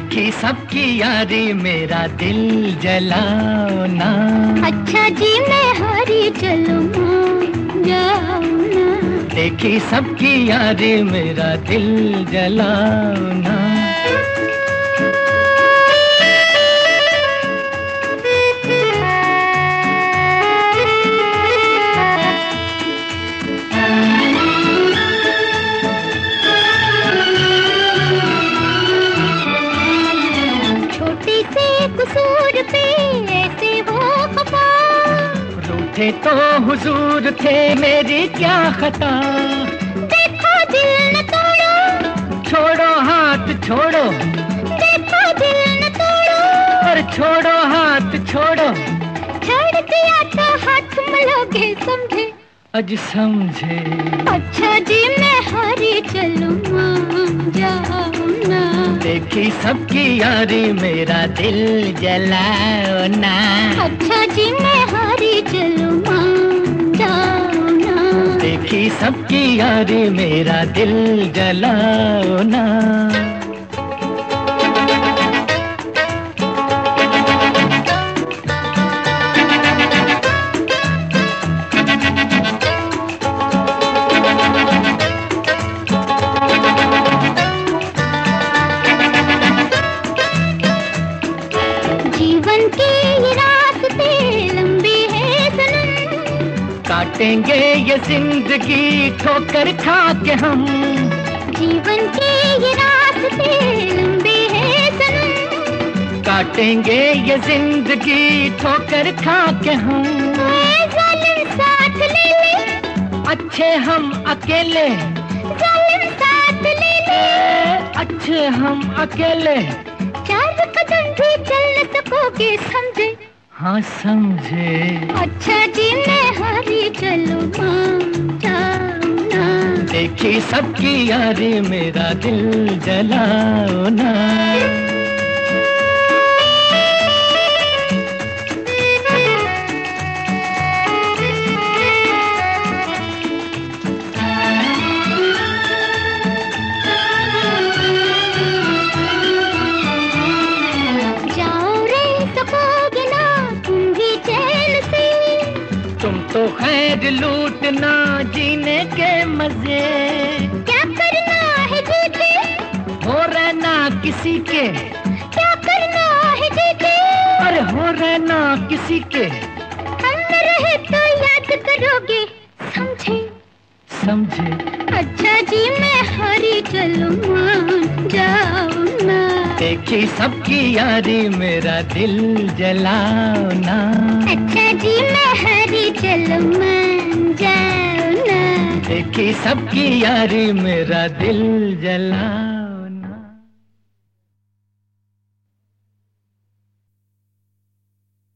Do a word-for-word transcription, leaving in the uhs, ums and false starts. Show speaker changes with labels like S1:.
S1: देखी सबकी यारी मेरा दिल जलाओ ना।
S2: अच्छा जी मैं हारी चलूं जाओ ना।
S1: देखी सबकी यारी मेरा दिल जलाओ ना।
S2: कसूर पे ऐसे हो खफा,
S1: रूठे तो हुजूर थे मेरी क्या खता।
S2: देखो दिल न तोड़ो,
S1: छोड़ो हाथ छोड़ो।
S2: देखो दिल न तोड़ो,
S1: और छोड़ो हाथ छोड़ो।
S2: छोड़ दिया तो हाथ मलोगे समझे,
S1: अज समझे।
S2: अच्छा जी मैं हारी चलूं जाओ ना।
S1: देखी सबकी यारी मेरा दिल जलाओ ना।
S2: अच्छा जी मैं हारी चलूं जाओ ना।
S1: देखी सबकी यारी मेरा दिल जलाओ ना।
S2: जीवन के ये रास्ते लंबे हैं सनम,
S1: काटेंगे ये जिंदगी ठोकर खा के हम।
S2: जीवन के ये रास्ते लंबे हैं सनम,
S1: काटेंगे ये जिंदगी ठोकर खा के हम।
S2: जालिम साथ ले ले,
S1: अच्छे हम अकेले।
S2: जालिम साथ ले ले,
S1: अच्छे हम अकेले।
S2: चार कदम भी चल न सकोगे समझे,
S1: हाँ समझे।
S2: अच्छा जी मैं हारी चलूं जाओ ना।
S1: देखी सबकी यारी मेरा दिल जलाओ ना। तुम तो खैर लूटना जीने के मजे।
S2: क्या करना है जीते,
S1: हो रहना किसी के।
S2: क्या करना है जीते,
S1: अरे हो रहना किसी के।
S2: हम न रहे तो याद करोगे समझे,
S1: समझे।
S2: अच्छा जी मैं हारी चलूं जाओ ना।
S1: देखी सबकी यारी मेरा दिल जलाओ ना।
S2: अच्छा जी मैं हारी चलूं जाओ ना।
S1: देखी सबकी यारी मेरा दिल जलाओ।